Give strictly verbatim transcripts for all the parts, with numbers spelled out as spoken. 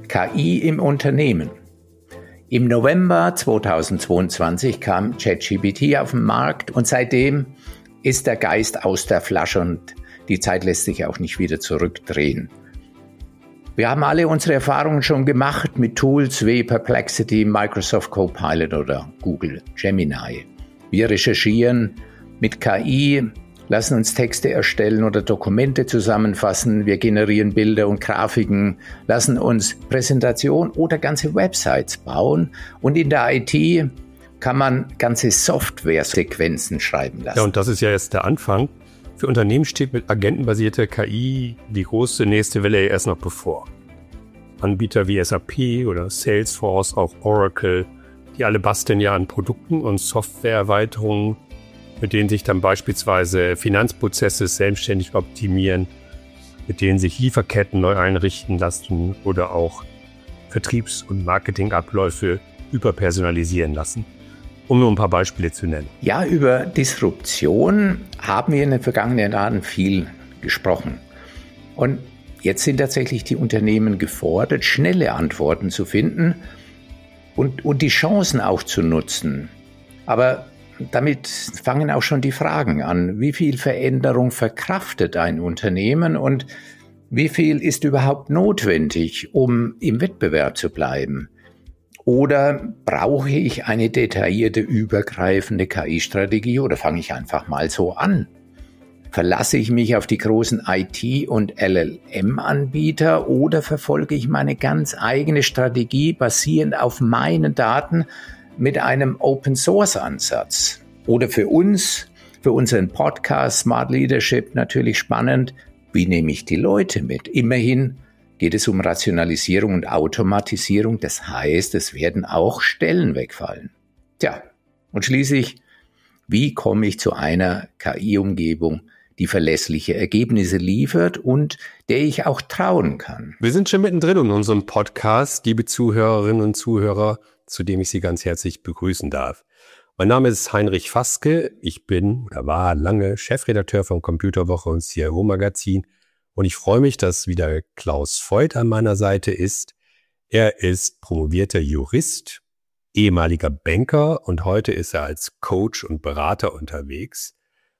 K I im Unternehmen. Im November zweitausendzweiundzwanzig kam ChatGPT auf den Markt und seitdem ist der Geist aus der Flasche und die Zeit lässt sich auch nicht wieder zurückdrehen. Wir haben alle unsere Erfahrungen schon gemacht mit Tools wie Perplexity, Microsoft Copilot oder Google Gemini. Wir recherchieren mit K I, lassen uns Texte erstellen oder Dokumente zusammenfassen, wir generieren Bilder und Grafiken, lassen uns Präsentationen oder ganze Websites bauen und in der I T kann man ganze Software-Sequenzen schreiben lassen. Ja, und das ist ja jetzt der Anfang. Für Unternehmen steht mit agentenbasierter K I die große nächste Welle erst noch bevor. Anbieter wie S A P oder Salesforce, auch Oracle, die alle basteln ja an Produkten und Softwareerweiterungen, mit denen sich dann beispielsweise Finanzprozesse selbstständig optimieren, mit denen sich Lieferketten neu einrichten lassen oder auch Vertriebs- und Marketingabläufe überpersonalisieren lassen, um nur ein paar Beispiele zu nennen. Ja, über Disruption haben wir in den vergangenen Jahren viel gesprochen. Und jetzt sind tatsächlich die Unternehmen gefordert, schnelle Antworten zu finden und, und die Chancen auch zu nutzen. Aber damit fangen auch schon die Fragen an. Wie viel Veränderung verkraftet ein Unternehmen und wie viel ist überhaupt notwendig, um im Wettbewerb zu bleiben? Oder brauche ich eine detaillierte, übergreifende K I-Strategie oder fange ich einfach mal so an? Verlasse ich mich auf die großen I T- und L L M-Anbieter oder verfolge ich meine ganz eigene Strategie basierend auf meinen Daten mit einem Open-Source-Ansatz? Oder für uns, für unseren Podcast Smart Leadership natürlich spannend, wie nehme ich die Leute mit? Immerhin geht es um Rationalisierung und Automatisierung. Das heißt, es werden auch Stellen wegfallen. Tja, und schließlich, wie komme ich zu einer K I-Umgebung, die verlässliche Ergebnisse liefert und der ich auch trauen kann? Wir sind schon mittendrin in unserem Podcast, liebe Zuhörerinnen und Zuhörer, zu dem ich Sie ganz herzlich begrüßen darf. Mein Name ist Heinrich Faske. Ich bin oder war lange Chefredakteur von Computerwoche und C I O-Magazin. Und ich freue mich, dass wieder Klaus Voigt an meiner Seite ist. Er ist promovierter Jurist, ehemaliger Banker und heute ist er als Coach und Berater unterwegs.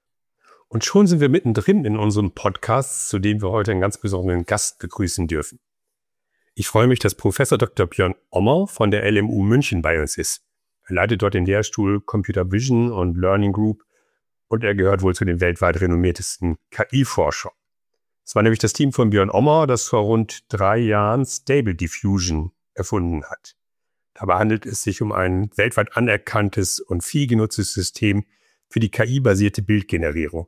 Und schon sind wir mittendrin in unserem Podcast, zu dem wir heute einen ganz besonderen Gast begrüßen dürfen. Ich freue mich, dass Professor Doktor Björn Ommer von der L M U München bei uns ist. Er leitet dort den Lehrstuhl Computer Vision und Learning Group und er gehört wohl zu den weltweit renommiertesten K I-Forschern. Es war nämlich das Team von Björn Ommer, das vor rund drei Jahren Stable Diffusion erfunden hat. Dabei handelt es sich um ein weltweit anerkanntes und viel genutztes System für die K I-basierte Bildgenerierung.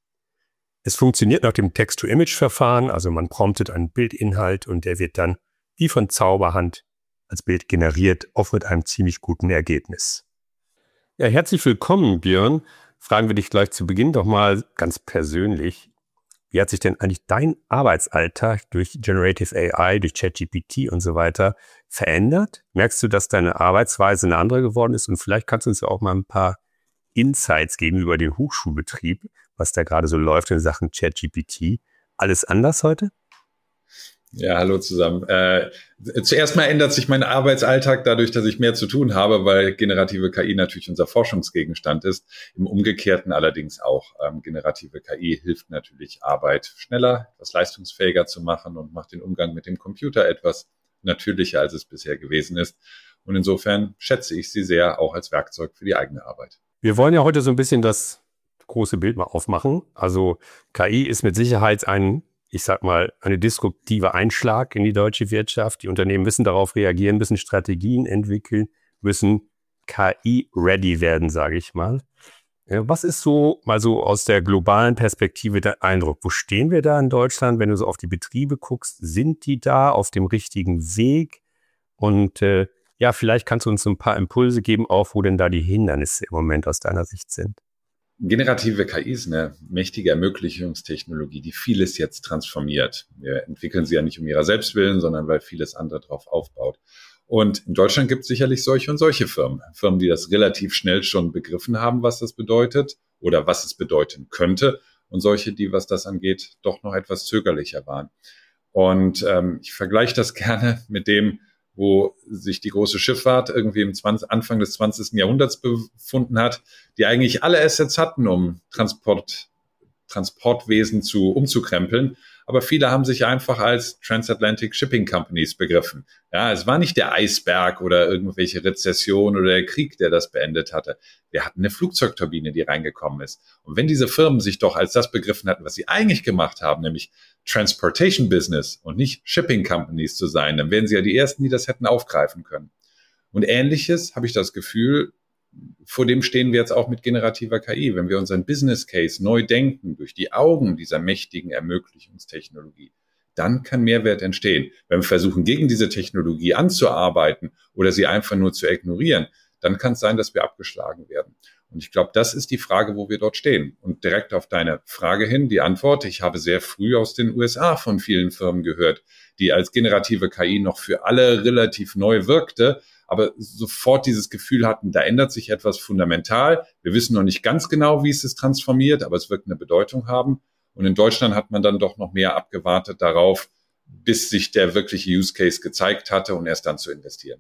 Es funktioniert nach dem Text-to-Image-Verfahren, also man promptet einen Bildinhalt und der wird dann wie von Zauberhand als Bild generiert, oft mit einem ziemlich guten Ergebnis. Ja, herzlich willkommen, Björn. Fragen wir dich gleich zu Beginn doch mal ganz persönlich. Wie hat sich denn eigentlich dein Arbeitsalltag durch Generative A I, durch ChatGPT und so weiter verändert? Merkst du, dass deine Arbeitsweise eine andere geworden ist? Und vielleicht kannst du uns ja auch mal ein paar Insights geben über den Hochschulbetrieb, was da gerade so läuft in Sachen ChatGPT. Alles anders heute? Ja, hallo zusammen. Äh, zuerst mal ändert sich mein Arbeitsalltag dadurch, dass ich mehr zu tun habe, weil generative K I natürlich unser Forschungsgegenstand ist. Im Umgekehrten allerdings auch. Ähm, generative K I hilft natürlich, Arbeit schneller, etwas leistungsfähiger zu machen und macht den Umgang mit dem Computer etwas natürlicher, als es bisher gewesen ist. Und insofern schätze ich sie sehr, auch als Werkzeug für die eigene Arbeit. Wir wollen ja heute so ein bisschen das große Bild mal aufmachen. Also K I ist mit Sicherheit ein ich sag mal, eine disruptive Einschlag in die deutsche Wirtschaft. Die Unternehmen müssen darauf reagieren, müssen Strategien entwickeln, müssen K I-ready werden, sage ich mal. Ja, was ist so mal so aus der globalen Perspektive der Eindruck? Wo stehen wir da in Deutschland, wenn du so auf die Betriebe guckst? Sind die da auf dem richtigen Weg? Und äh, ja, vielleicht kannst du uns so ein paar Impulse geben, auch wo denn da die Hindernisse im Moment aus deiner Sicht sind. Generative K I ist eine mächtige Ermöglichungstechnologie, die vieles jetzt transformiert. Wir entwickeln sie ja nicht um ihrer selbst willen, sondern weil vieles andere darauf aufbaut. Und in Deutschland gibt es sicherlich solche und solche Firmen. Firmen, die das relativ schnell schon begriffen haben, was das bedeutet oder was es bedeuten könnte. Und solche, die, was das angeht, doch noch etwas zögerlicher waren. Und ähm, ich vergleiche das gerne mit dem, wo sich die große Schifffahrt irgendwie im zwanzig, Anfang des zwanzigsten Jahrhunderts befunden hat, die eigentlich alle Assets hatten, um Transport, Transportwesen zu umzukrempeln. Aber viele haben sich einfach als Transatlantic Shipping Companies begriffen. Ja, es war nicht der Eisberg oder irgendwelche Rezession oder der Krieg, der das beendet hatte. Wir hatten eine Flugzeugturbine, die reingekommen ist. Und wenn diese Firmen sich doch als das begriffen hatten, was sie eigentlich gemacht haben, nämlich Transportation Business und nicht Shipping Companies zu sein, dann wären sie ja die Ersten, die das hätten aufgreifen können. Und Ähnliches habe ich das Gefühl, vor dem stehen wir jetzt auch mit generativer K I. Wenn wir unseren Business Case neu denken durch die Augen dieser mächtigen Ermöglichungstechnologie, dann kann Mehrwert entstehen. Wenn wir versuchen, gegen diese Technologie anzuarbeiten oder sie einfach nur zu ignorieren, dann kann es sein, dass wir abgeschlagen werden. Und ich glaube, das ist die Frage, wo wir dort stehen. Und direkt auf deine Frage hin, die Antwort, ich habe sehr früh aus den U S A von vielen Firmen gehört, die als generative K I noch für alle relativ neu wirkte, aber sofort dieses Gefühl hatten, da ändert sich etwas fundamental. Wir wissen noch nicht ganz genau, wie es sich transformiert, aber es wird eine Bedeutung haben. Und in Deutschland hat man dann doch noch mehr abgewartet darauf, bis sich der wirkliche Use Case gezeigt hatte und erst dann zu investieren.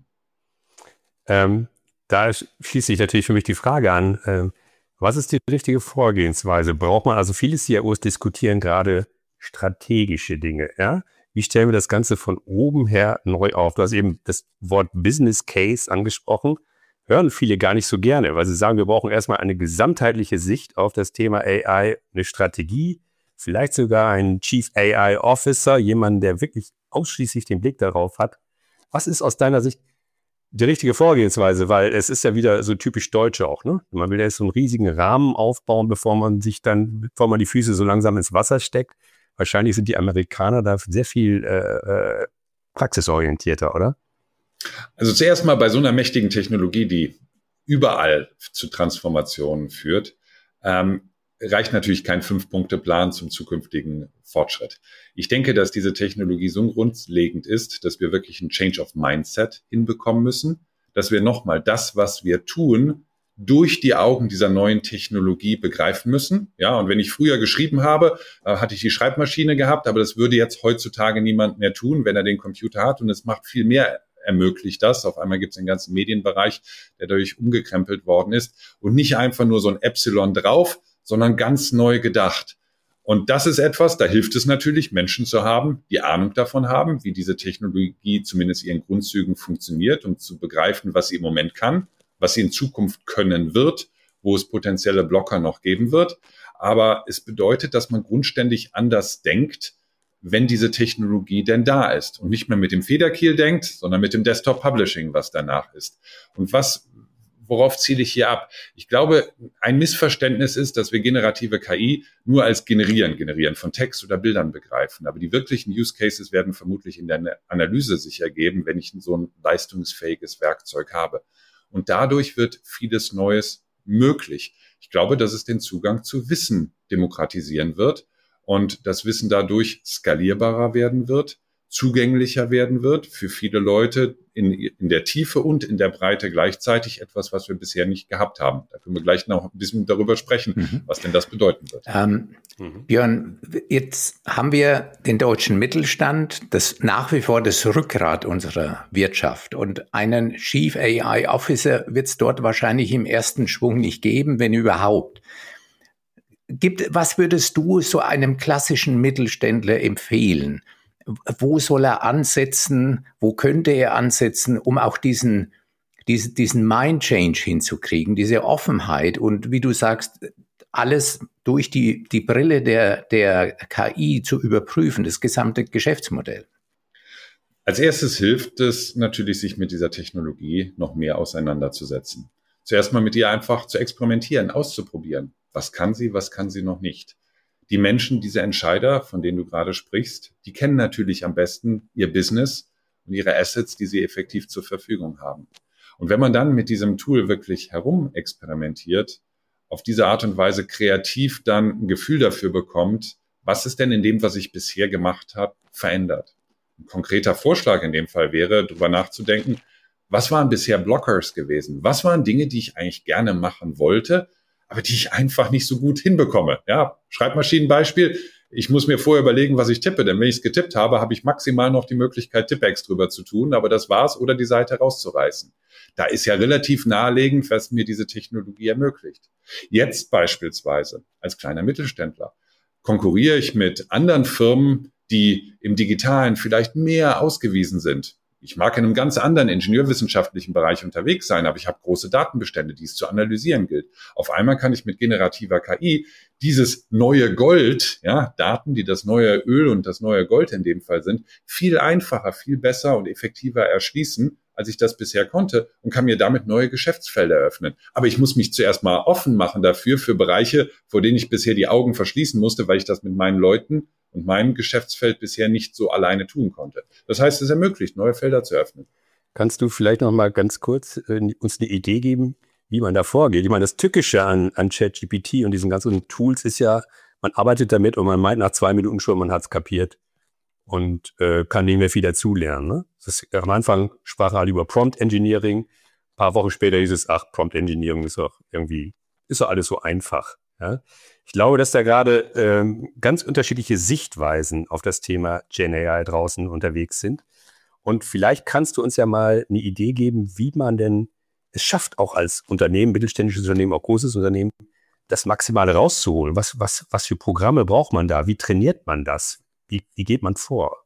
Ähm, da schließt sich natürlich für mich die Frage an, ähm, was ist die richtige Vorgehensweise? Braucht man, also viele C I Os diskutieren gerade strategische Dinge, ja? Wie stellen wir das Ganze von oben her neu auf? Du hast eben das Wort Business Case angesprochen. Hören viele gar nicht so gerne, weil sie sagen, wir brauchen erstmal eine gesamtheitliche Sicht auf das Thema A I, eine Strategie, vielleicht sogar einen Chief A I Officer, jemanden, der wirklich ausschließlich den Blick darauf hat. Was ist aus deiner Sicht die richtige Vorgehensweise? Weil es ist ja wieder so typisch deutsch auch, ne? Man will ja so einen riesigen Rahmen aufbauen, bevor man sich dann, bevor man die Füße so langsam ins Wasser steckt. Wahrscheinlich sind die Amerikaner da sehr viel äh, praxisorientierter, oder? Also zuerst mal bei so einer mächtigen Technologie, die überall zu Transformationen führt, ähm, reicht natürlich kein Fünf-Punkte-Plan zum zukünftigen Fortschritt. Ich denke, dass diese Technologie so grundlegend ist, dass wir wirklich einen Change of Mindset hinbekommen müssen, dass wir nochmal das, was wir tun, durch die Augen dieser neuen Technologie begreifen müssen. Ja, und wenn ich früher geschrieben habe, äh, hatte ich die Schreibmaschine gehabt, aber das würde jetzt heutzutage niemand mehr tun, wenn er den Computer hat. Und es macht viel mehr, ermöglicht das. Auf einmal gibt es den ganzen Medienbereich, der dadurch umgekrempelt worden ist. Und nicht einfach nur so ein Epsilon drauf, sondern ganz neu gedacht. Und das ist etwas, da hilft es natürlich, Menschen zu haben, die Ahnung davon haben, wie diese Technologie zumindest ihren Grundzügen funktioniert, um zu begreifen, was sie im Moment kann, was sie in Zukunft können wird, wo es potenzielle Blocker noch geben wird. Aber es bedeutet, dass man grundständig anders denkt, wenn diese Technologie denn da ist und nicht mehr mit dem Federkiel denkt, sondern mit dem Desktop Publishing, was danach ist. Und was, worauf ziele ich hier ab? Ich glaube, ein Missverständnis ist, dass wir generative K I nur als generieren, generieren von Text oder Bildern begreifen. Aber die wirklichen Use Cases werden vermutlich in der Analyse sich ergeben, wenn ich so ein leistungsfähiges Werkzeug habe. Und dadurch wird vieles Neues möglich. Ich glaube, dass es den Zugang zu Wissen demokratisieren wird und das Wissen dadurch skalierbarer werden wird, zugänglicher werden wird für viele Leute in, in der Tiefe und in der Breite gleichzeitig, etwas, was wir bisher nicht gehabt haben. Da können wir gleich noch ein bisschen darüber sprechen, mhm. was denn das bedeuten wird. Ähm, mhm. Björn, jetzt haben wir den deutschen Mittelstand, das nach wie vor das Rückgrat unserer Wirtschaft. Und einen Chief A I Officer wird es dort wahrscheinlich im ersten Schwung nicht geben, wenn überhaupt. Gibt, was würdest du so einem klassischen Mittelständler empfehlen? Wo soll er ansetzen? Wo könnte er ansetzen, um auch diesen, diesen, diesen Mind-Change hinzukriegen, diese Offenheit und wie du sagst, alles durch die, die Brille der, der K I zu überprüfen, das gesamte Geschäftsmodell? Als erstes hilft es natürlich, sich mit dieser Technologie noch mehr auseinanderzusetzen. Zuerst mal mit ihr einfach zu experimentieren, auszuprobieren. Was kann sie, was kann sie noch nicht? Die Menschen, diese Entscheider, von denen du gerade sprichst, die kennen natürlich am besten ihr Business und ihre Assets, die sie effektiv zur Verfügung haben. Und wenn man dann mit diesem Tool wirklich herumexperimentiert, auf diese Art und Weise kreativ dann ein Gefühl dafür bekommt, was ist denn in dem, was ich bisher gemacht habe, verändert. Ein konkreter Vorschlag in dem Fall wäre, darüber nachzudenken, was waren bisher Blockers gewesen? Was waren Dinge, die ich eigentlich gerne machen wollte, aber die ich einfach nicht so gut hinbekomme? Ja, Schreibmaschinenbeispiel. Ich muss mir vorher überlegen, was ich tippe, denn wenn ich es getippt habe, habe ich maximal noch die Möglichkeit, Tippex drüber zu tun, aber das war's, oder die Seite rauszureißen. Da ist ja relativ naheliegend, was mir diese Technologie ermöglicht. Jetzt beispielsweise als kleiner Mittelständler konkurriere ich mit anderen Firmen, die im Digitalen vielleicht mehr ausgewiesen sind. Ich mag in einem ganz anderen ingenieurwissenschaftlichen Bereich unterwegs sein, aber ich habe große Datenbestände, die es zu analysieren gilt. Auf einmal kann ich mit generativer K I dieses neue Gold, ja, Daten, die das neue Öl und das neue Gold in dem Fall sind, viel einfacher, viel besser und effektiver erschließen, als ich das bisher konnte, und kann mir damit neue Geschäftsfelder eröffnen. Aber ich muss mich zuerst mal offen machen dafür, für Bereiche, vor denen ich bisher die Augen verschließen musste, weil ich das mit meinen Leuten und meinem Geschäftsfeld bisher nicht so alleine tun konnte. Das heißt, es ermöglicht, neue Felder zu öffnen. Kannst du vielleicht noch mal ganz kurz äh, uns eine Idee geben, wie man da vorgeht? Ich meine, das Tückische an, an ChatGPT und diesen ganzen Tools ist ja, man arbeitet damit und man meint nach zwei Minuten schon, man hat es kapiert und äh, kann nicht mehr viel dazulernen. Ne? Das ist, am Anfang sprach er halt über Prompt Engineering, ein paar Wochen später hieß es, ach, Prompt Engineering ist doch irgendwie, ist doch alles so einfach. Ja? Ich glaube, dass da gerade ähm, ganz unterschiedliche Sichtweisen auf das Thema Gen A I draußen unterwegs sind. Und vielleicht kannst du uns ja mal eine Idee geben, wie man denn es schafft, auch als Unternehmen, mittelständisches Unternehmen, auch großes Unternehmen, das Maximale rauszuholen. Was, was, was für Programme braucht man da? Wie trainiert man das? Wie, wie geht man vor?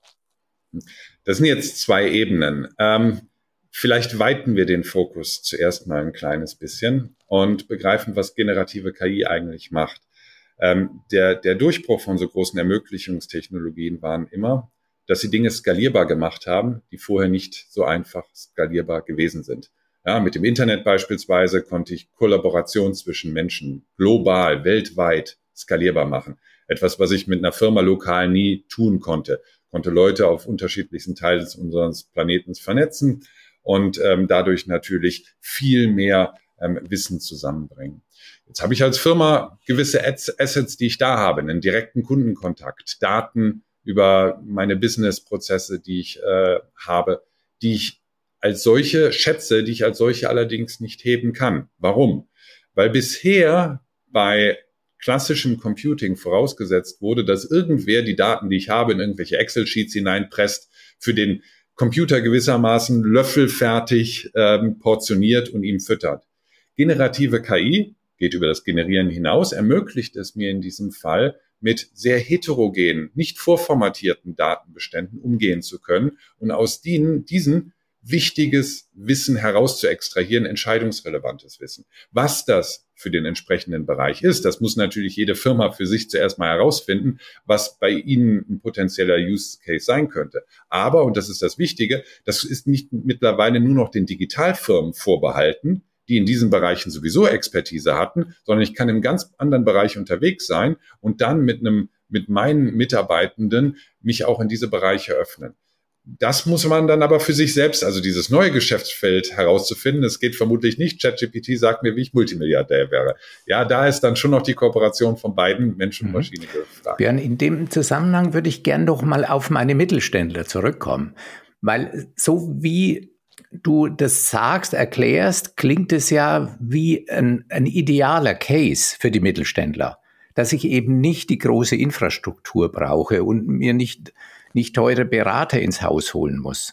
Das sind jetzt zwei Ebenen. Ähm, vielleicht weiten wir den Fokus zuerst mal ein kleines bisschen und begreifen, was generative K I eigentlich macht. Ähm, der, der Durchbruch von so großen Ermöglichungstechnologien waren immer, dass sie Dinge skalierbar gemacht haben, die vorher nicht so einfach skalierbar gewesen sind. Ja, mit dem Internet beispielsweise konnte ich Kollaboration zwischen Menschen global, weltweit skalierbar machen. Etwas, was ich mit einer Firma lokal nie tun konnte. Konnte Leute auf unterschiedlichsten Teilen unseres Planeten vernetzen und ähm, dadurch natürlich viel mehr ähm, Wissen zusammenbringen. Jetzt habe ich als Firma gewisse Assets, die ich da habe, einen direkten Kundenkontakt, Daten über meine Businessprozesse, die ich äh, habe, die ich als solche schätze, die ich als solche allerdings nicht heben kann. Warum? Weil bisher bei klassischem Computing vorausgesetzt wurde, dass irgendwer die Daten, die ich habe, in irgendwelche Excel-Sheets hineinpresst, für den Computer gewissermaßen löffelfertig ähm, portioniert und ihm füttert. Generative K I geht über das Generieren hinaus, ermöglicht es mir in diesem Fall, mit sehr heterogenen, nicht vorformatierten Datenbeständen umgehen zu können und aus diesen, diesen wichtiges Wissen herauszuextrahieren, entscheidungsrelevantes Wissen. Was das für den entsprechenden Bereich ist, das muss natürlich jede Firma für sich zuerst mal herausfinden, was bei ihnen ein potenzieller Use Case sein könnte. Aber, und das ist das Wichtige, das ist nicht mittlerweile nur noch den Digitalfirmen vorbehalten, die in diesen Bereichen sowieso Expertise hatten, sondern ich kann im ganz anderen Bereich unterwegs sein und dann mit einem, mit meinen Mitarbeitenden mich auch in diese Bereiche öffnen. Das muss man dann aber für sich selbst, also dieses neue Geschäftsfeld herauszufinden. Es geht vermutlich nicht. ChatGPT sagt mir, wie ich Multimilliardär wäre. Ja, da ist dann schon noch die Kooperation von beiden Mensch und Maschine gefragt. Björn, in dem Zusammenhang würde ich gern doch mal auf meine Mittelständler zurückkommen. Weil so wie du das sagst, erklärst, klingt es ja wie ein, ein idealer Case für die Mittelständler. Dass ich eben nicht die große Infrastruktur brauche und mir nicht nicht teure Berater ins Haus holen muss.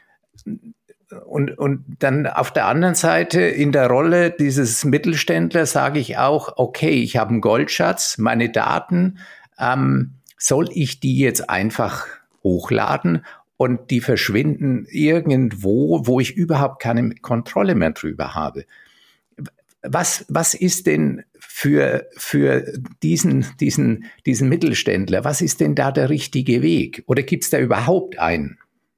Und, und dann auf der anderen Seite in der Rolle dieses Mittelständlers sage ich auch, okay, ich habe einen Goldschatz, meine Daten, ähm, soll ich die jetzt einfach hochladen und die verschwinden irgendwo, wo ich überhaupt keine Kontrolle mehr drüber habe? Was, was ist denn für, für diesen, diesen, diesen Mittelständler, was ist denn da der richtige Weg? Oder gibt es da überhaupt einen?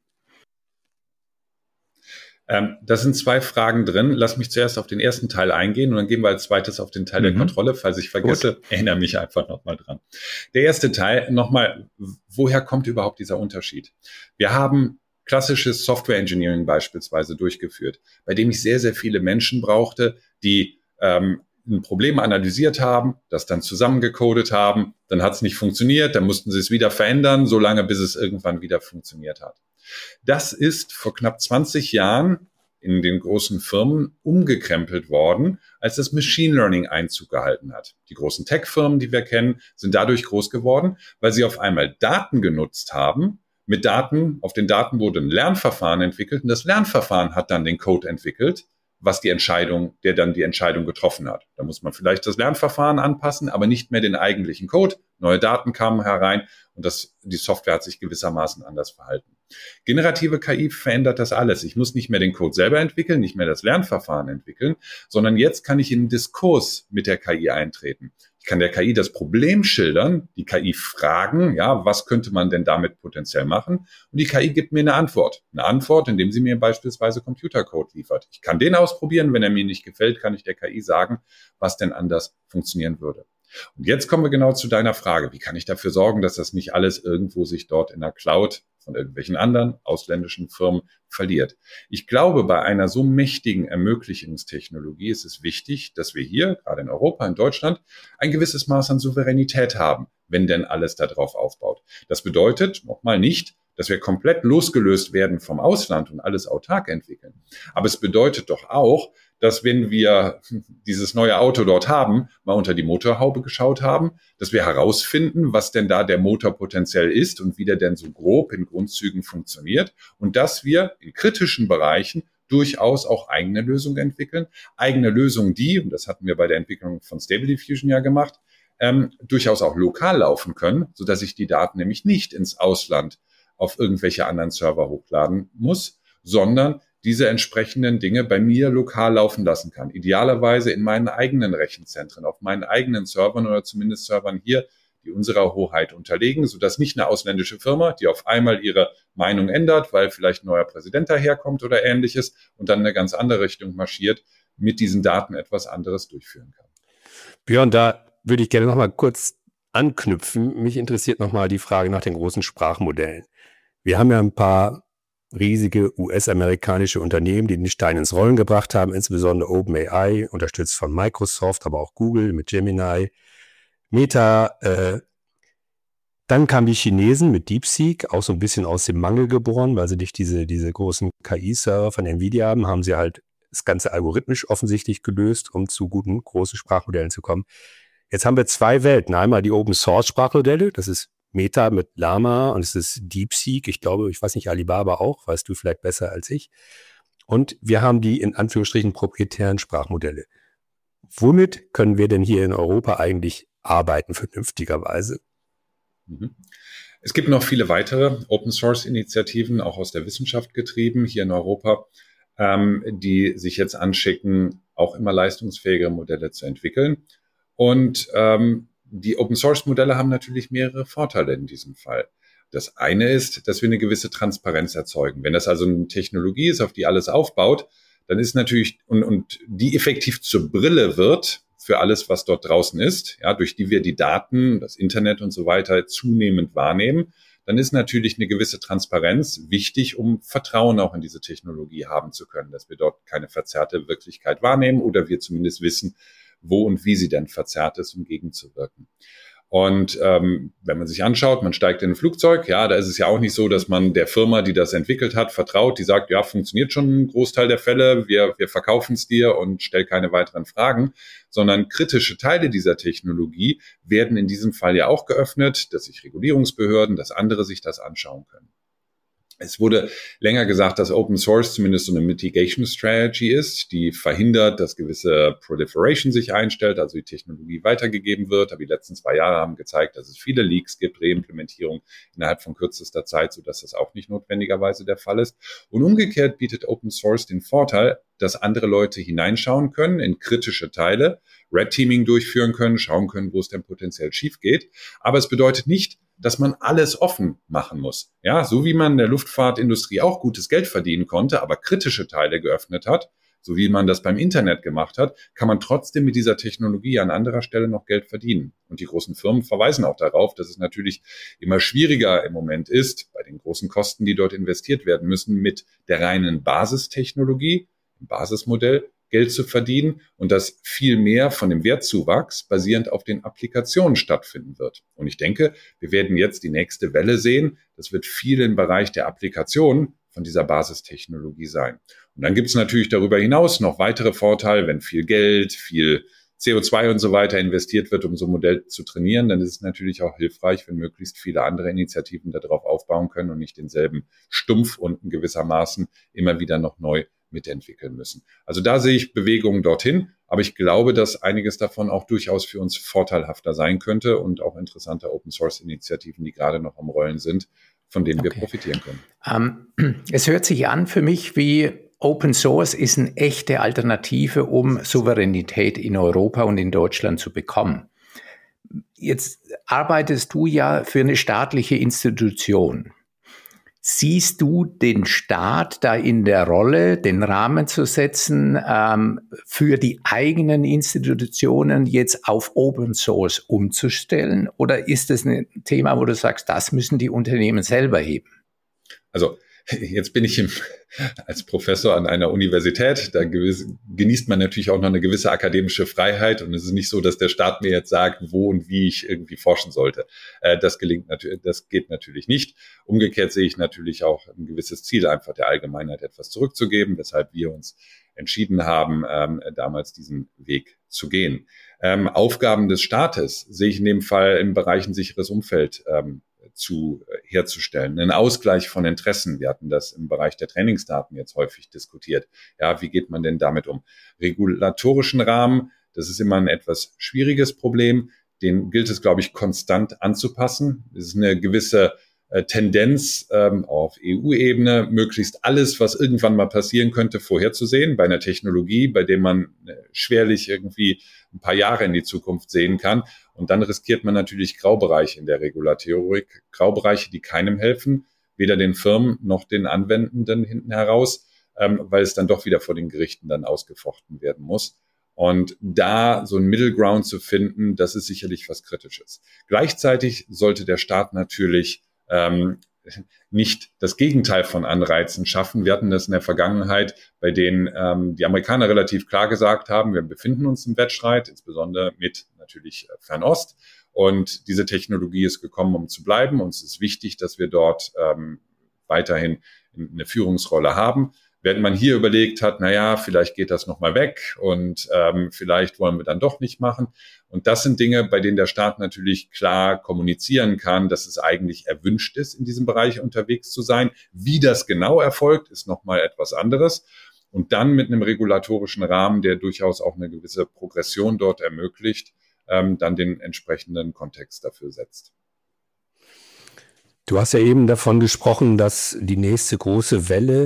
Ähm, da sind zwei Fragen drin. Lass mich zuerst auf den ersten Teil eingehen und dann gehen wir als zweites auf den Teil mhm. der Kontrolle. Falls ich vergesse, Gut. erinnere mich einfach nochmal dran. Der erste Teil, nochmal, woher kommt überhaupt dieser Unterschied? Wir haben klassisches Software Engineering beispielsweise durchgeführt, bei dem ich sehr, sehr viele Menschen brauchte, die ähm, ein Problem analysiert haben, das dann zusammengecodet haben, dann hat es nicht funktioniert, dann mussten sie es wieder verändern, solange bis es irgendwann wieder funktioniert hat. Das ist vor knapp zwanzig Jahren in den großen Firmen umgekrempelt worden, als das Machine Learning Einzug gehalten hat. Die großen Tech-Firmen, die wir kennen, sind dadurch groß geworden, weil sie auf einmal Daten genutzt haben. Mit Daten, auf den Daten wurde ein Lernverfahren entwickelt und das Lernverfahren hat dann den Code entwickelt, was die Entscheidung, der dann die Entscheidung getroffen hat. Da muss man vielleicht das Lernverfahren anpassen, aber nicht mehr den eigentlichen Code. Neue Daten kamen herein und das, die Software hat sich gewissermaßen anders verhalten. Generative K I verändert das alles. Ich muss nicht mehr den Code selber entwickeln, nicht mehr das Lernverfahren entwickeln, sondern jetzt kann ich in den Diskurs mit der K I eintreten. Ich kann der K I das Problem schildern, die K I fragen, ja, was könnte man denn damit potenziell machen? Und die K I gibt mir eine Antwort. Eine Antwort, indem sie mir beispielsweise Computercode liefert. Ich kann den ausprobieren. Wenn er mir nicht gefällt, kann ich der K I sagen, was denn anders funktionieren würde. Und jetzt kommen wir genau zu deiner Frage. Wie kann ich dafür sorgen, dass das nicht alles irgendwo sich dort in der Cloud von irgendwelchen anderen ausländischen Firmen verliert? Ich glaube, bei einer so mächtigen Ermöglichungstechnologie ist es wichtig, dass wir hier, gerade in Europa, in Deutschland, ein gewisses Maß an Souveränität haben, wenn denn alles darauf aufbaut. Das bedeutet nochmal nicht, dass wir komplett losgelöst werden vom Ausland und alles autark entwickeln. Aber es bedeutet doch auch, dass wenn wir dieses neue Auto dort haben, mal unter die Motorhaube geschaut haben, dass wir herausfinden, was denn da der Motor potenziell ist und wie der denn so grob in Grundzügen funktioniert und dass wir in kritischen Bereichen durchaus auch eigene Lösungen entwickeln. Eigene Lösungen, die, und das hatten wir bei der Entwicklung von Stable Diffusion ja gemacht, ähm, durchaus auch lokal laufen können, sodass ich die Daten nämlich nicht ins Ausland auf irgendwelche anderen Server hochladen muss, sondern diese entsprechenden Dinge bei mir lokal laufen lassen kann. Idealerweise in meinen eigenen Rechenzentren, auf meinen eigenen Servern oder zumindest Servern hier, die unserer Hoheit unterlegen, sodass nicht eine ausländische Firma, die auf einmal ihre Meinung ändert, weil vielleicht ein neuer Präsident daherkommt oder Ähnliches und dann in eine ganz andere Richtung marschiert, mit diesen Daten etwas anderes durchführen kann. Björn, da würde ich gerne noch mal kurz anknüpfen. Mich interessiert noch mal die Frage nach den großen Sprachmodellen. Wir haben ja ein paar riesige U S-amerikanische Unternehmen, die den Stein ins Rollen gebracht haben, insbesondere OpenAI, unterstützt von Microsoft, aber auch Google mit Gemini, Meta. Äh, dann kamen die Chinesen mit DeepSeek, auch so ein bisschen aus dem Mangel geboren, weil sie nicht diese, diese großen K I-Server von Nvidia haben, haben sie halt das Ganze algorithmisch offensichtlich gelöst, um zu guten großen Sprachmodellen zu kommen. Jetzt haben wir zwei Welten. Einmal die Open-Source-Sprachmodelle, das ist Meta mit Llama und es ist DeepSeek. Ich glaube, ich weiß nicht, Alibaba auch, weißt du vielleicht besser als ich. Und wir haben die in Anführungsstrichen proprietären Sprachmodelle. Womit können wir denn hier in Europa eigentlich arbeiten, vernünftigerweise? Es gibt noch viele weitere Open-Source-Initiativen, auch aus der Wissenschaft getrieben, hier in Europa, ähm, die sich jetzt anschicken, auch immer leistungsfähige Modelle zu entwickeln. Und ähm, die Open-Source-Modelle haben natürlich mehrere Vorteile in diesem Fall. Das eine ist, dass wir eine gewisse Transparenz erzeugen. Wenn das also eine Technologie ist, auf die alles aufbaut, dann ist natürlich, und, und die effektiv zur Brille wird für alles, was dort draußen ist, ja, durch die wir die Daten, das Internet und so weiter zunehmend wahrnehmen, dann ist natürlich eine gewisse Transparenz wichtig, um Vertrauen auch in diese Technologie haben zu können, dass wir dort keine verzerrte Wirklichkeit wahrnehmen oder wir zumindest wissen, wo und wie sie denn verzerrt ist, um gegenzuwirken. Und ähm, wenn man sich anschaut, man steigt in ein Flugzeug, ja, da ist es ja auch nicht so, dass man der Firma, die das entwickelt hat, vertraut, die sagt, ja, funktioniert schon ein Großteil der Fälle, wir, wir verkaufen es dir und stell keine weiteren Fragen, sondern kritische Teile dieser Technologie werden in diesem Fall ja auch geöffnet, dass sich Regulierungsbehörden, dass andere sich das anschauen können. Es wurde länger gesagt, dass Open Source zumindest so eine Mitigation Strategy ist, die verhindert, dass gewisse Proliferation sich einstellt, also die Technologie weitergegeben wird. Aber die letzten zwei Jahre haben gezeigt, dass es viele Leaks gibt, Reimplementierung innerhalb von kürzester Zeit, sodass das auch nicht notwendigerweise der Fall ist. Und umgekehrt bietet Open Source den Vorteil, dass andere Leute hineinschauen können in kritische Teile, Red Teaming durchführen können, schauen können, wo es denn potenziell schief geht. Aber es bedeutet nicht, dass man alles offen machen muss. Ja, so wie man in der Luftfahrtindustrie auch gutes Geld verdienen konnte, aber kritische Teile geöffnet hat, so wie man das beim Internet gemacht hat, kann man trotzdem mit dieser Technologie an anderer Stelle noch Geld verdienen. Und die großen Firmen verweisen auch darauf, dass es natürlich immer schwieriger im Moment ist, bei den großen Kosten, die dort investiert werden müssen, mit der reinen Basistechnologie, dem Basismodell, Geld zu verdienen und dass viel mehr von dem Wertzuwachs basierend auf den Applikationen stattfinden wird. Und ich denke, wir werden jetzt die nächste Welle sehen. Das wird viel im Bereich der Applikationen von dieser Basistechnologie sein. Und dann gibt es natürlich darüber hinaus noch weitere Vorteile, wenn viel Geld, viel C O zwei und so weiter investiert wird, um so ein Modell zu trainieren, dann ist es natürlich auch hilfreich, wenn möglichst viele andere Initiativen darauf aufbauen können und nicht denselben Stumpf und in gewissermaßen immer wieder noch neu mitentwickeln müssen. Also da sehe ich Bewegungen dorthin, aber ich glaube, dass einiges davon auch durchaus für uns vorteilhafter sein könnte und auch interessante Open-Source-Initiativen, die gerade noch am Rollen sind, von denen okay. wir profitieren können. Ähm, es hört sich an für mich wie Open Source ist eine echte Alternative, um Souveränität in Europa und in Deutschland zu bekommen. Jetzt arbeitest du ja für eine staatliche Institution. Siehst du den Staat da in der Rolle, den Rahmen zu setzen, ähm, für die eigenen Institutionen jetzt auf Open Source umzustellen? Oder ist das ein Thema, wo du sagst, das müssen die Unternehmen selber heben? Also jetzt bin ich im, als Professor an einer Universität, da gewiss, genießt man natürlich auch noch eine gewisse akademische Freiheit und es ist nicht so, dass der Staat mir jetzt sagt, wo und wie ich irgendwie forschen sollte. Äh, das gelingt natürlich, das geht natürlich nicht. Umgekehrt sehe ich natürlich auch ein gewisses Ziel, einfach der Allgemeinheit etwas zurückzugeben, weshalb wir uns entschieden haben, ähm, damals diesen Weg zu gehen. Ähm, Aufgaben des Staates sehe ich in dem Fall im Bereich ein sicheres Umfeld ähm, zu herzustellen. Ein Ausgleich von Interessen. Wir hatten das im Bereich der Trainingsdaten jetzt häufig diskutiert. Ja, wie geht man denn damit um? Regulatorischen Rahmen, das ist immer ein etwas schwieriges Problem. Den gilt es, glaube ich, konstant anzupassen. Es ist eine gewisse äh, Tendenz ähm, auf E U-Ebene, möglichst alles, was irgendwann mal passieren könnte, vorherzusehen. Bei einer Technologie, bei der man äh, schwerlich irgendwie ein paar Jahre in die Zukunft sehen kann. Und dann riskiert man natürlich Graubereiche in der Regulatorik, Graubereiche, die keinem helfen, weder den Firmen noch den Anwendenden hinten heraus, ähm, weil es dann doch wieder vor den Gerichten dann ausgefochten werden muss. Und da so ein Middle Ground zu finden, das ist sicherlich was Kritisches. Gleichzeitig sollte der Staat natürlich ähm, nicht das Gegenteil von Anreizen schaffen. Wir hatten das in der Vergangenheit, bei denen ähm, die Amerikaner relativ klar gesagt haben, wir befinden uns im Wettstreit, insbesondere mit natürlich Fernost. Und diese Technologie ist gekommen, um zu bleiben. Und es ist wichtig, dass wir dort ähm, weiterhin eine Führungsrolle haben. Während man hier überlegt hat, na ja, vielleicht geht das nochmal weg und ähm, vielleicht wollen wir dann doch nicht machen. Und das sind Dinge, bei denen der Staat natürlich klar kommunizieren kann, dass es eigentlich erwünscht ist, in diesem Bereich unterwegs zu sein. Wie das genau erfolgt, ist nochmal etwas anderes. Und dann mit einem regulatorischen Rahmen, der durchaus auch eine gewisse Progression dort ermöglicht, ähm, dann den entsprechenden Kontext dafür setzt. Du hast ja eben davon gesprochen, dass die nächste große Welle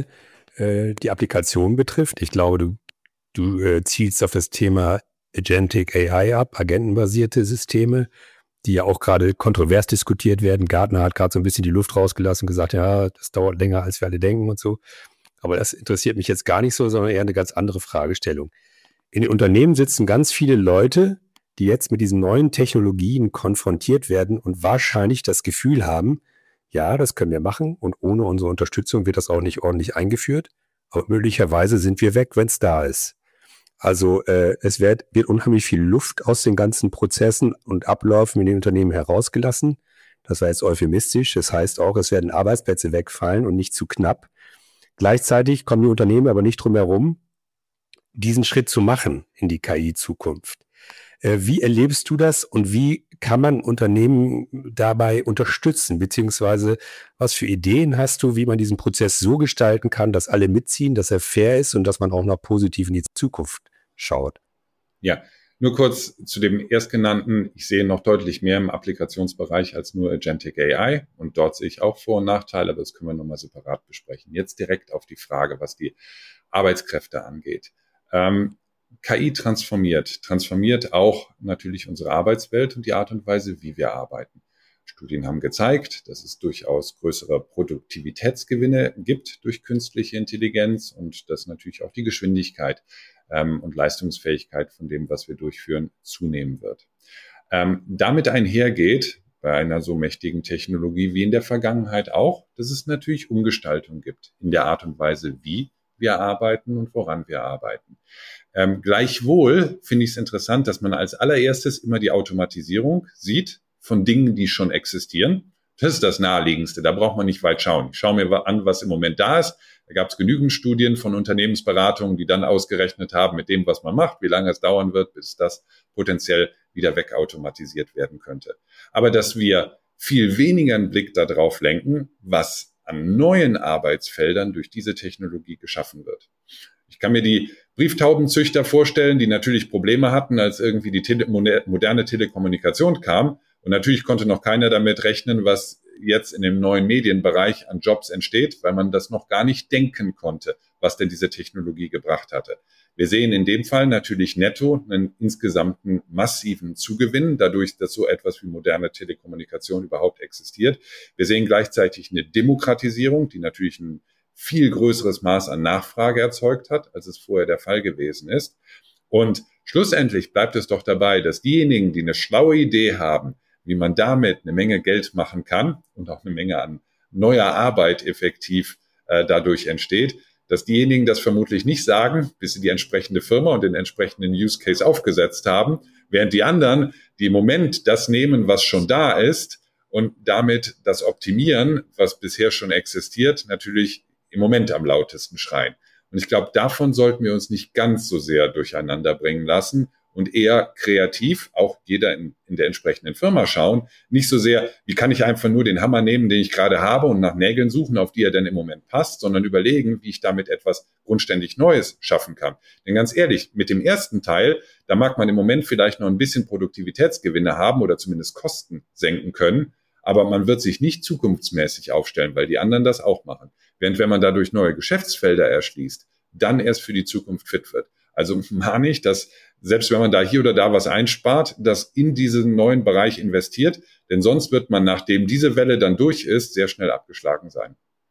die Applikation betrifft. Ich glaube, du, du äh, zielst auf das Thema Agentic A I ab, agentenbasierte Systeme, die ja auch gerade kontrovers diskutiert werden. Gartner hat gerade so ein bisschen die Luft rausgelassen und gesagt, ja, das dauert länger, als wir alle denken und so. Aber das interessiert mich jetzt gar nicht so, sondern eher eine ganz andere Fragestellung. In den Unternehmen sitzen ganz viele Leute, die jetzt mit diesen neuen Technologien konfrontiert werden und wahrscheinlich das Gefühl haben, ja, das können wir machen und ohne unsere Unterstützung wird das auch nicht ordentlich eingeführt. Aber möglicherweise sind wir weg, wenn es da ist. Also äh, es wird, wird unheimlich viel Luft aus den ganzen Prozessen und Abläufen in den Unternehmen herausgelassen. Das war jetzt euphemistisch. Das heißt auch, es werden Arbeitsplätze wegfallen und nicht zu knapp. Gleichzeitig kommen die Unternehmen aber nicht drum herum, diesen Schritt zu machen in die K I-Zukunft. Äh, wie erlebst du das und wie kann man Unternehmen dabei unterstützen? Beziehungsweise was für Ideen hast du, wie man diesen Prozess so gestalten kann, dass alle mitziehen, dass er fair ist und dass man auch noch positiv in die Zukunft schaut? Ja, nur kurz zu dem Erstgenannten. Ich sehe noch deutlich mehr im Applikationsbereich als nur Agentic A I. Und dort sehe ich auch Vor- und Nachteile, aber das können wir nochmal separat besprechen. Jetzt direkt auf die Frage, was die Arbeitskräfte angeht. Ähm, K I transformiert, transformiert auch natürlich unsere Arbeitswelt und die Art und Weise, wie wir arbeiten. Studien haben gezeigt, dass es durchaus größere Produktivitätsgewinne gibt durch künstliche Intelligenz und dass natürlich auch die Geschwindigkeit ähm, und Leistungsfähigkeit von dem, was wir durchführen, zunehmen wird. Ähm, damit einhergeht, bei einer so mächtigen Technologie wie in der Vergangenheit auch, dass es natürlich Umgestaltung gibt in der Art und Weise, wie wir arbeiten und woran wir arbeiten. Ähm, gleichwohl finde ich es interessant, dass man als allererstes immer die Automatisierung sieht von Dingen, die schon existieren. Das ist das Naheliegendste. Da braucht man nicht weit schauen. Ich schaue mir an, was im Moment da ist. Da gab es genügend Studien von Unternehmensberatungen, die dann ausgerechnet haben mit dem, was man macht, wie lange es dauern wird, bis das potenziell wieder wegautomatisiert werden könnte. Aber dass wir viel weniger einen Blick darauf lenken, was an neuen Arbeitsfeldern durch diese Technologie geschaffen wird. Ich kann mir die Brieftaubenzüchter vorstellen, die natürlich Probleme hatten, als irgendwie die Tele- moderne Telekommunikation kam. Und natürlich konnte noch keiner damit rechnen, was jetzt in dem neuen Medienbereich an Jobs entsteht, weil man das noch gar nicht denken konnte, was denn diese Technologie gebracht hatte. Wir sehen in dem Fall natürlich netto einen insgesamten massiven Zugewinn, dadurch, dass so etwas wie moderne Telekommunikation überhaupt existiert. Wir sehen gleichzeitig eine Demokratisierung, die natürlich ein viel größeres Maß an Nachfrage erzeugt hat, als es vorher der Fall gewesen ist. Und schlussendlich bleibt es doch dabei, dass diejenigen, die eine schlaue Idee haben, wie man damit eine Menge Geld machen kann und auch eine Menge an neuer Arbeit effektiv äh, dadurch entsteht, dass diejenigen das vermutlich nicht sagen, bis sie die entsprechende Firma und den entsprechenden Use Case aufgesetzt haben, während die anderen, die im Moment das nehmen, was schon da ist und damit das optimieren, was bisher schon existiert, natürlich im Moment am lautesten schreien. Und ich glaube, davon sollten wir uns nicht ganz so sehr durcheinander bringen lassen und eher kreativ, auch jeder in, in der entsprechenden Firma schauen, nicht so sehr, wie kann ich einfach nur den Hammer nehmen, den ich gerade habe und nach Nägeln suchen, auf die er denn im Moment passt, sondern überlegen, wie ich damit etwas grundständig Neues schaffen kann. Denn ganz ehrlich, mit dem ersten Teil, da mag man im Moment vielleicht noch ein bisschen Produktivitätsgewinne haben oder zumindest Kosten senken können, aber man wird sich nicht zukunftsmäßig aufstellen, weil die anderen das auch machen. Während wenn man dadurch neue Geschäftsfelder erschließt, dann erst für die Zukunft fit wird. Also mahne ich, dass selbst wenn man da hier oder da was einspart, das in diesen neuen Bereich investiert, denn sonst wird man, nachdem diese Welle dann durch ist, sehr schnell abgeschlagen sein.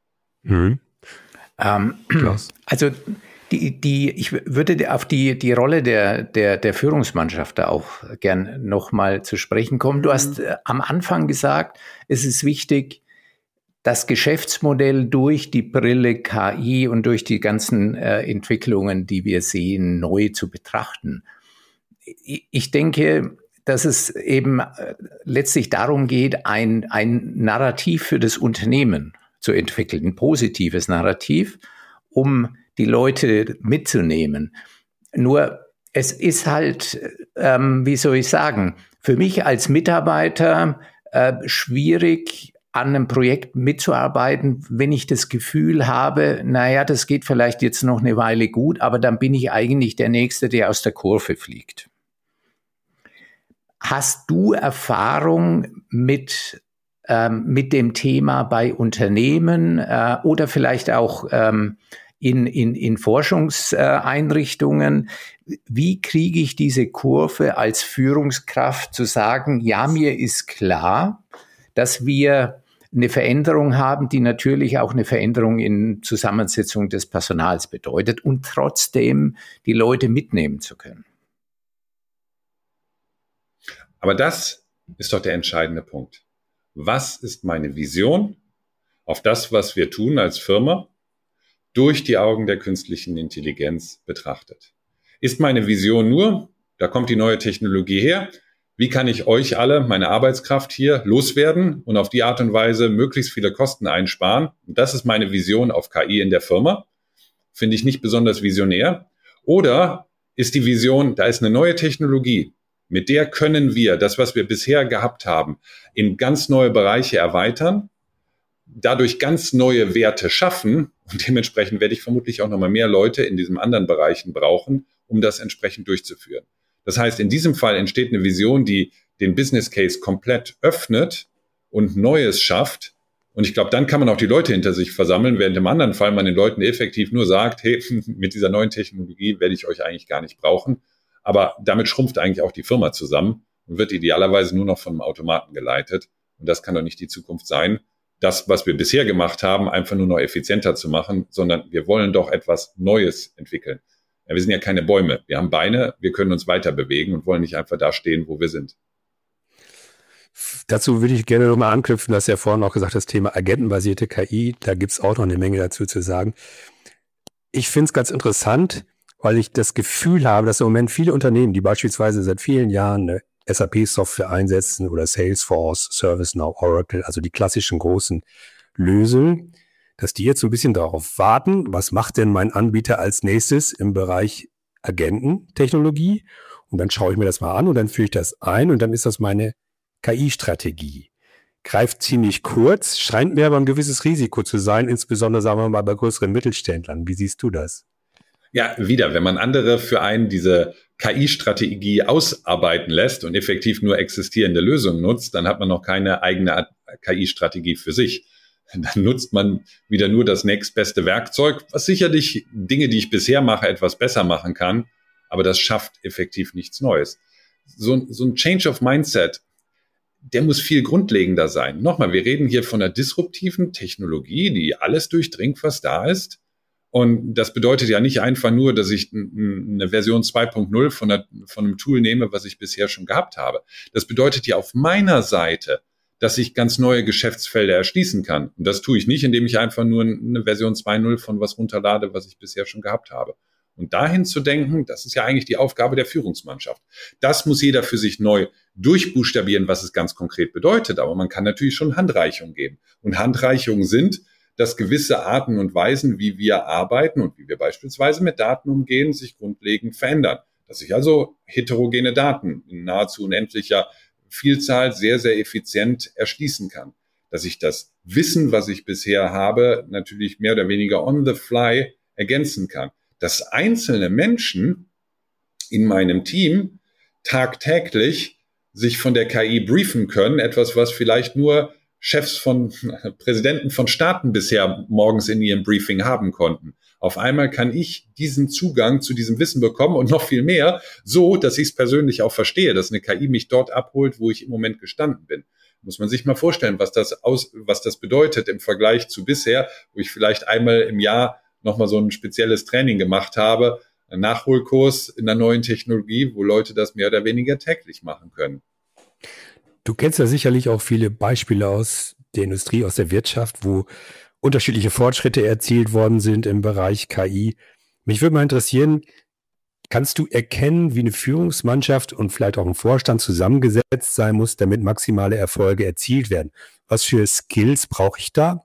Mhm. Ähm, also die, die, ich würde auf die, die Rolle der, der, der Führungsmannschaft da auch gern nochmal zu sprechen kommen. Du hast äh, am Anfang gesagt, es ist wichtig, das Geschäftsmodell durch die Brille K I und durch die ganzen äh, Entwicklungen, die wir sehen, neu zu betrachten. Ich denke, dass es eben letztlich darum geht, ein, ein Narrativ für das Unternehmen zu entwickeln, ein positives Narrativ, um die Leute mitzunehmen. Nur es ist halt, ähm, wie soll ich sagen, für mich als Mitarbeiter äh, schwierig, an einem Projekt mitzuarbeiten, wenn ich das Gefühl habe, naja, das geht vielleicht jetzt noch eine Weile gut, aber dann bin ich eigentlich der Nächste, der aus der Kurve fliegt. Hast du Erfahrung mit, ähm, mit dem Thema bei Unternehmen äh, oder vielleicht auch ähm, in, in, in Forschungseinrichtungen? Wie kriege ich diese Kurve als Führungskraft zu sagen, ja, mir ist klar, dass wir eine Veränderung haben, die natürlich auch eine Veränderung in Zusammensetzung des Personals bedeutet und trotzdem die Leute mitnehmen zu können? Aber das ist doch der entscheidende Punkt. Was ist meine Vision auf das, was wir tun als Firma, durch die Augen der künstlichen Intelligenz betrachtet? Ist meine Vision nur, da kommt die neue Technologie her, wie kann ich euch alle, meine Arbeitskraft hier, loswerden und auf die Art und Weise möglichst viele Kosten einsparen? Und das ist meine Vision auf K I in der Firma. Finde ich nicht besonders visionär. Oder ist die Vision, da ist eine neue Technologie, mit der können wir das, was wir bisher gehabt haben, in ganz neue Bereiche erweitern, dadurch ganz neue Werte schaffen und dementsprechend werde ich vermutlich auch nochmal mehr Leute in diesen anderen Bereichen brauchen, um das entsprechend durchzuführen. Das heißt, in diesem Fall entsteht eine Vision, die den Business Case komplett öffnet und Neues schafft. Und ich glaube, dann kann man auch die Leute hinter sich versammeln, während im anderen Fall man den Leuten effektiv nur sagt, hey, mit dieser neuen Technologie werde ich euch eigentlich gar nicht brauchen. Aber damit schrumpft eigentlich auch die Firma zusammen und wird idealerweise nur noch von einem Automaten geleitet. Und das kann doch nicht die Zukunft sein, das, was wir bisher gemacht haben, einfach nur noch effizienter zu machen, sondern wir wollen doch etwas Neues entwickeln. Ja, wir sind ja keine Bäume. Wir haben Beine, wir können uns weiter bewegen und wollen nicht einfach da stehen, wo wir sind. Dazu würde ich gerne nochmal anknüpfen, dass ja vorhin auch gesagt, das Thema agentenbasierte K I, da gibt es auch noch eine Menge dazu zu sagen. Ich finde es ganz interessant, weil ich das Gefühl habe, dass im Moment viele Unternehmen, die beispielsweise seit vielen Jahren eine S A P-Software einsetzen oder Salesforce, ServiceNow, Oracle, also die klassischen großen Lösungen, dass die jetzt so ein bisschen darauf warten, was macht denn mein Anbieter als nächstes im Bereich Agententechnologie? Und dann schaue ich mir das mal an und dann führe ich das ein und dann ist das meine K I-Strategie. Greift ziemlich kurz, scheint mir aber ein gewisses Risiko zu sein, insbesondere, sagen wir mal, bei größeren Mittelständlern. Wie siehst du das? Ja, wieder, wenn man andere für einen diese K I-Strategie ausarbeiten lässt und effektiv nur existierende Lösungen nutzt, dann hat man noch keine eigene K I-Strategie für sich. Dann nutzt man wieder nur das nächstbeste Werkzeug, was sicherlich Dinge, die ich bisher mache, etwas besser machen kann, aber das schafft effektiv nichts Neues. So, so ein Change of Mindset, der muss viel grundlegender sein. Nochmal, wir reden hier von einer disruptiven Technologie, die alles durchdringt, was da ist. Und das bedeutet ja nicht einfach nur, dass ich eine Version zwei Punkt null von, einer, von einem Tool nehme, was ich bisher schon gehabt habe. Das bedeutet ja auf meiner Seite, dass ich ganz neue Geschäftsfelder erschließen kann. Und das tue ich nicht, indem ich einfach nur eine Version zwei Punkt null von was runterlade, was ich bisher schon gehabt habe. Und dahin zu denken, das ist ja eigentlich die Aufgabe der Führungsmannschaft. Das muss jeder für sich neu durchbuchstabieren, was es ganz konkret bedeutet. Aber man kann natürlich schon Handreichungen geben. Und Handreichungen sind, dass gewisse Arten und Weisen, wie wir arbeiten und wie wir beispielsweise mit Daten umgehen, sich grundlegend verändern. Dass ich also heterogene Daten in nahezu unendlicher Vielzahl sehr, sehr effizient erschließen kann. Dass ich das Wissen, was ich bisher habe, natürlich mehr oder weniger on the fly ergänzen kann. Dass einzelne Menschen in meinem Team tagtäglich sich von der K I briefen können, etwas, was vielleicht nur Chefs von Präsidenten von Staaten bisher morgens in ihrem Briefing haben konnten. Auf einmal kann ich diesen Zugang zu diesem Wissen bekommen und noch viel mehr, so, dass ich es persönlich auch verstehe, dass eine K I mich dort abholt, wo ich im Moment gestanden bin. Muss man sich mal vorstellen, was das aus, was das bedeutet im Vergleich zu bisher, wo ich vielleicht einmal im Jahr nochmal so ein spezielles Training gemacht habe, einen Nachholkurs in der neuen Technologie, wo Leute das mehr oder weniger täglich machen können. Du kennst ja sicherlich auch viele Beispiele aus der Industrie, aus der Wirtschaft, wo unterschiedliche Fortschritte erzielt worden sind im Bereich K I. Mich würde mal interessieren, kannst du erkennen, wie eine Führungsmannschaft und vielleicht auch ein Vorstand zusammengesetzt sein muss, damit maximale Erfolge erzielt werden? Was für Skills brauche ich da?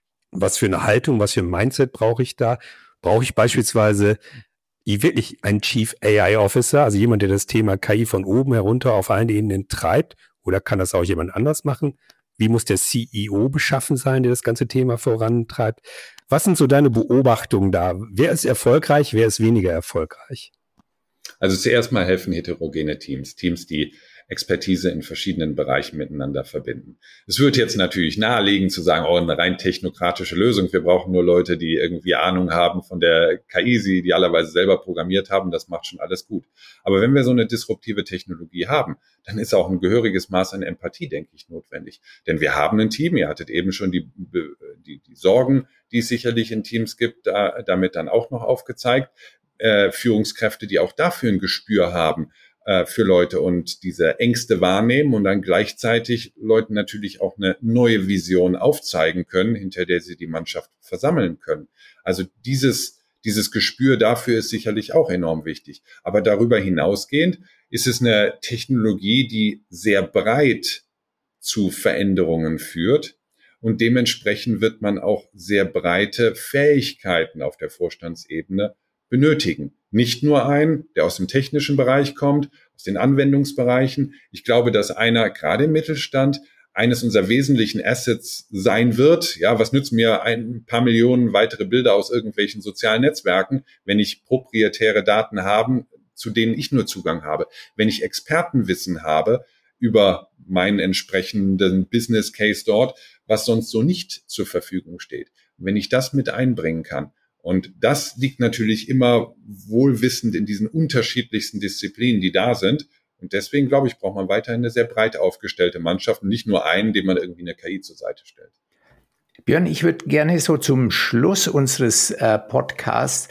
Was für eine Haltung, was für ein Mindset brauche ich da? Brauche ich beispielsweise wirklich einen Chief A I Officer, also jemand, der das Thema K I von oben herunter auf allen Ebenen treibt? Oder kann das auch jemand anders machen? Wie muss der C E O beschaffen sein, der das ganze Thema vorantreibt? Was sind so deine Beobachtungen da? Wer ist erfolgreich, wer ist weniger erfolgreich? Also zuerst mal helfen heterogene Teams, Teams, die Expertise in verschiedenen Bereichen miteinander verbinden. Es wird jetzt natürlich naheliegend zu sagen, oh, eine rein technokratische Lösung. Wir brauchen nur Leute, die irgendwie Ahnung haben von der K I, die idealerweise selber programmiert haben. Das macht schon alles gut. Aber wenn wir so eine disruptive Technologie haben, dann ist auch ein gehöriges Maß an Empathie, denke ich, notwendig. Denn wir haben ein Team. Ihr hattet eben schon die, die, die Sorgen, die es sicherlich in Teams gibt, da, damit dann auch noch aufgezeigt. Äh, Führungskräfte, die auch dafür ein Gespür haben, für Leute und diese Ängste wahrnehmen und dann gleichzeitig Leuten natürlich auch eine neue Vision aufzeigen können, hinter der sie die Mannschaft versammeln können. Also dieses, dieses Gespür dafür ist sicherlich auch enorm wichtig. Aber darüber hinausgehend ist es eine Technologie, die sehr breit zu Veränderungen führt und dementsprechend wird man auch sehr breite Fähigkeiten auf der Vorstandsebene benötigen. Nicht nur einen, der aus dem technischen Bereich kommt, aus den Anwendungsbereichen. Ich glaube, dass einer, gerade im Mittelstand, eines unserer wesentlichen Assets sein wird. Ja, was nützt mir ein paar Millionen weitere Bilder aus irgendwelchen sozialen Netzwerken, wenn ich proprietäre Daten habe, zu denen ich nur Zugang habe? Wenn ich Expertenwissen habe über meinen entsprechenden Business Case dort, was sonst so nicht zur Verfügung steht. Wenn ich das mit einbringen kann, und das liegt natürlich immer wohlwissend in diesen unterschiedlichsten Disziplinen, die da sind. Und deswegen, glaube ich, braucht man weiterhin eine sehr breit aufgestellte Mannschaft und nicht nur einen, dem man irgendwie eine K I zur Seite stellt. Björn, ich würde gerne so zum Schluss unseres äh, Podcasts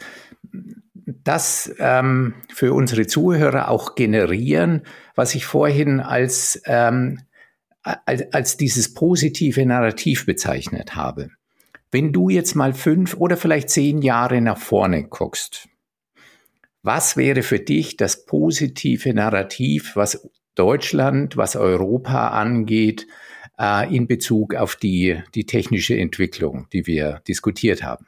das ähm, für unsere Zuhörer auch generieren, was ich vorhin als, ähm, als, als dieses positive Narrativ bezeichnet habe. Wenn du jetzt mal fünf oder vielleicht zehn Jahre nach vorne guckst, was wäre für dich das positive Narrativ, was Deutschland, was Europa angeht, äh, in Bezug auf die, die technische Entwicklung, die wir diskutiert haben?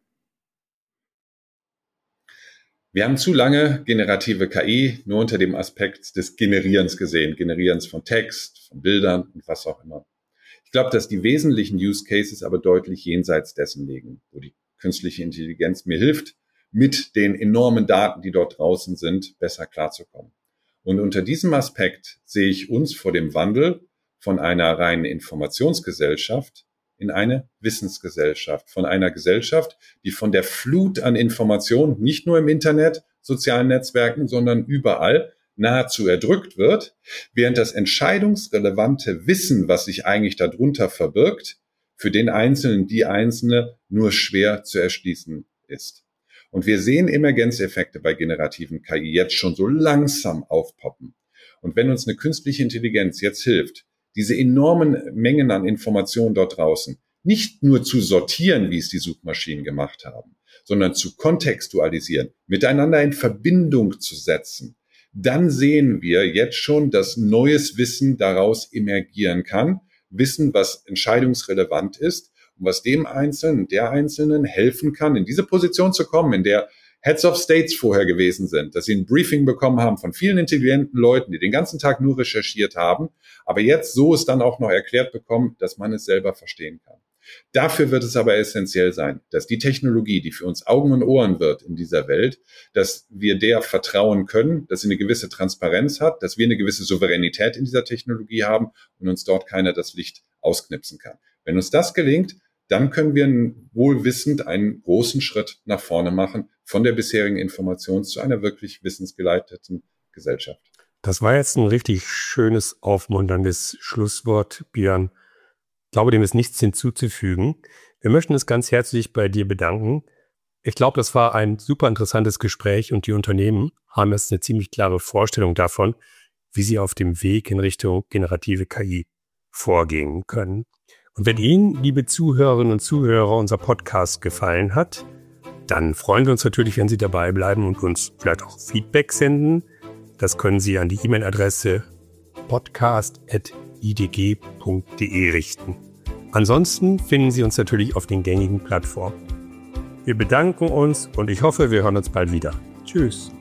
Wir haben zu lange generative K I nur unter dem Aspekt des Generierens gesehen, Generierens von Text, von Bildern und was auch immer. Ich glaube, dass die wesentlichen Use Cases aber deutlich jenseits dessen liegen, wo die künstliche Intelligenz mir hilft, mit den enormen Daten, die dort draußen sind, besser klarzukommen. Und unter diesem Aspekt sehe ich uns vor dem Wandel von einer reinen Informationsgesellschaft in eine Wissensgesellschaft, von einer Gesellschaft, die von der Flut an Informationen, nicht nur im Internet, sozialen Netzwerken, sondern überall nahezu erdrückt wird, während das entscheidungsrelevante Wissen, was sich eigentlich darunter verbirgt, für den Einzelnen, die Einzelne nur schwer zu erschließen ist. Und wir sehen Emergenzeffekte bei generativen K I jetzt schon so langsam aufpoppen. Und wenn uns eine künstliche Intelligenz jetzt hilft, diese enormen Mengen an Informationen dort draußen nicht nur zu sortieren, wie es die Suchmaschinen gemacht haben, sondern zu kontextualisieren, miteinander in Verbindung zu setzen, dann sehen wir jetzt schon, dass neues Wissen daraus emergieren kann. Wissen, was entscheidungsrelevant ist und was dem Einzelnen, der Einzelnen helfen kann, in diese Position zu kommen, in der Heads of States vorher gewesen sind, dass sie ein Briefing bekommen haben von vielen intelligenten Leuten, die den ganzen Tag nur recherchiert haben, aber jetzt so es dann auch noch erklärt bekommen, dass man es selber verstehen kann. Dafür wird es aber essentiell sein, dass die Technologie, die für uns Augen und Ohren wird in dieser Welt, dass wir der vertrauen können, dass sie eine gewisse Transparenz hat, dass wir eine gewisse Souveränität in dieser Technologie haben und uns dort keiner das Licht ausknipsen kann. Wenn uns das gelingt, dann können wir wohlwissend einen großen Schritt nach vorne machen von der bisherigen Informations- zu einer wirklich wissensgeleiteten Gesellschaft. Das war jetzt ein richtig schönes, aufmunterndes Schlusswort, Björn. Ich glaube, dem ist nichts hinzuzufügen. Wir möchten uns ganz herzlich bei dir bedanken. Ich glaube, das war ein super interessantes Gespräch und die Unternehmen haben jetzt eine ziemlich klare Vorstellung davon, wie sie auf dem Weg in Richtung generative K I vorgehen können. Und wenn Ihnen, liebe Zuhörerinnen und Zuhörer, unser Podcast gefallen hat, dann freuen wir uns natürlich, wenn Sie dabei bleiben und uns vielleicht auch Feedback senden. Das können Sie an die E-Mail-Adresse podcast at i d g punkt d e richten. Ansonsten finden Sie uns natürlich auf den gängigen Plattformen. Wir bedanken uns und ich hoffe, wir hören uns bald wieder. Tschüss.